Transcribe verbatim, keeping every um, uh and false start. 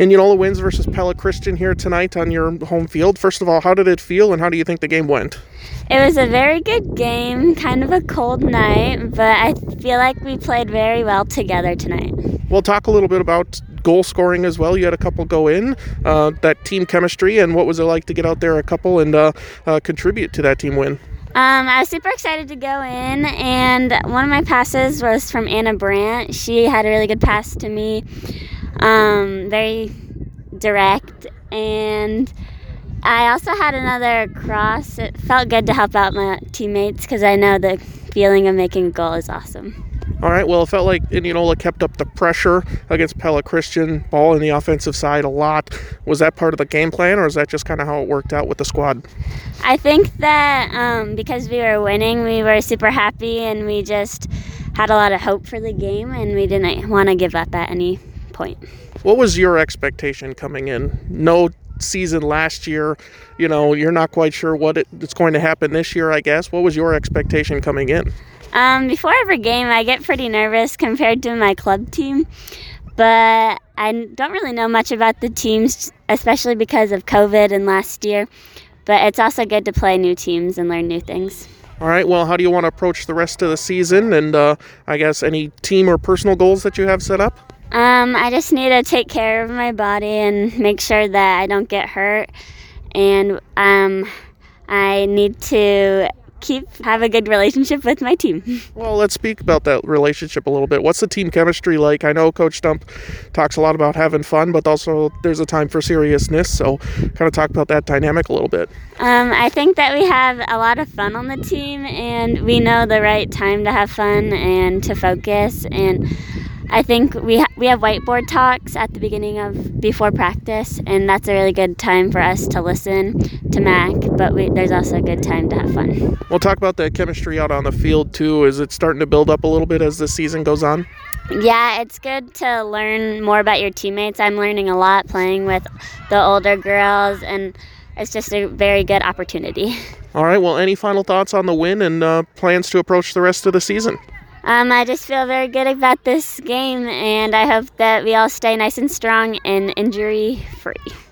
Indianola wins versus Pella Christian here tonight on your home field. First of all, how did it feel and how do you think the game went? It was a very good game, kind of a cold night, but I feel like we played very well together tonight. We'll talk a little bit about goal scoring as well. You had a couple go in, uh, that team chemistry, and what was it like to get out there a couple and uh, uh, contribute to that team win? Um, I was super excited to go in, and one of my passes was from Anna Brandt. She had a really good pass to me, um, very direct, and I also had another cross. It felt good to help out my teammates because I know the feeling of making a goal is awesome. All right, well, it felt like Indianola kept up the pressure against Pella Christian, ball in the offensive side a lot. Was that part of the game plan, or is that just kind of how it worked out with the squad? I think that um, because we were winning, we were super happy, and we just had a lot of hope for the game, and we didn't want to give up at any point. What was your expectation coming in? No season last year, you know, you're not quite sure what it, it's going to happen this year, I guess. What was your expectation coming in? Um, before every game, I get pretty nervous compared to my club team, but I don't really know much about the teams, especially because of COVID and last year, but it's also good to play new teams and learn new things. All right, well, how do you want to approach the rest of the season, and uh, I guess any team or personal goals that you have set up? Um, I just need to take care of my body and make sure that I don't get hurt, and um, I need to keep have a good relationship with my team. Well, let's speak about that relationship a little bit. What's the team chemistry like? I know Coach Stump talks a lot about having fun, but also there's a time for seriousness, so kind of talk about that dynamic a little bit. Um, I think that we have a lot of fun on the team, and we know the right time to have fun and to focus, and I think we ha- we have whiteboard talks at the beginning of before practice, and that's a really good time for us to listen to Mac, but we, there's also a good time to have fun. We'll talk about the chemistry out on the field too. Is it starting to build up a little bit as the season goes on? Yeah, it's good to learn more about your teammates. I'm learning a lot playing with the older girls, and it's just a very good opportunity. All right, well, any final thoughts on the win and uh, plans to approach the rest of the season? Um, I just feel very good about this game, and I hope that we all stay nice and strong and injury-free.